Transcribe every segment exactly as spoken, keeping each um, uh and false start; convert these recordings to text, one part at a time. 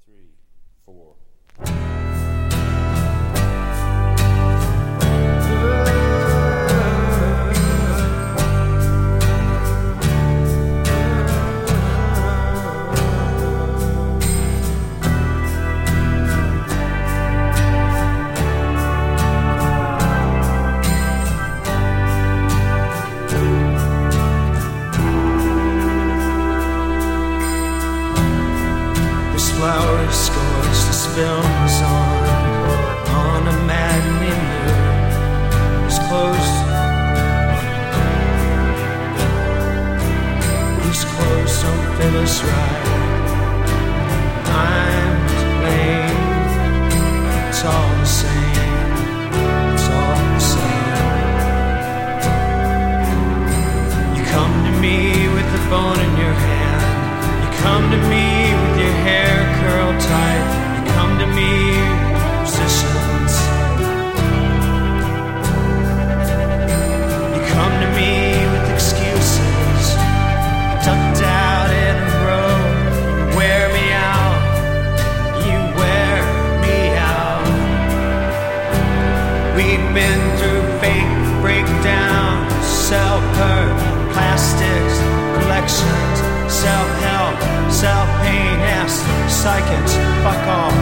three, four. Flower scores, this film is on, on a matinee mood. It's close. These clothes don't fit us right. I'm to blame. It's all the same. It's all the same. You come to me with a bone in your hand. You come to me with your hair curled tight. You come to me with positions. You come to me with excuses, tucked out in a row. You wear me out. You wear me out. We've been through fake breakdowns, self-hurt, plastics, collections, self-help, self-pain, yes, psychics, fuck off.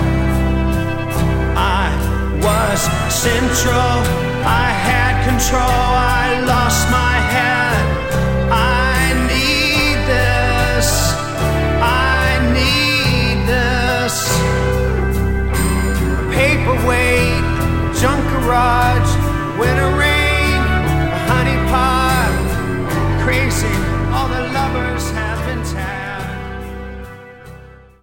I was central, I had control, I lost.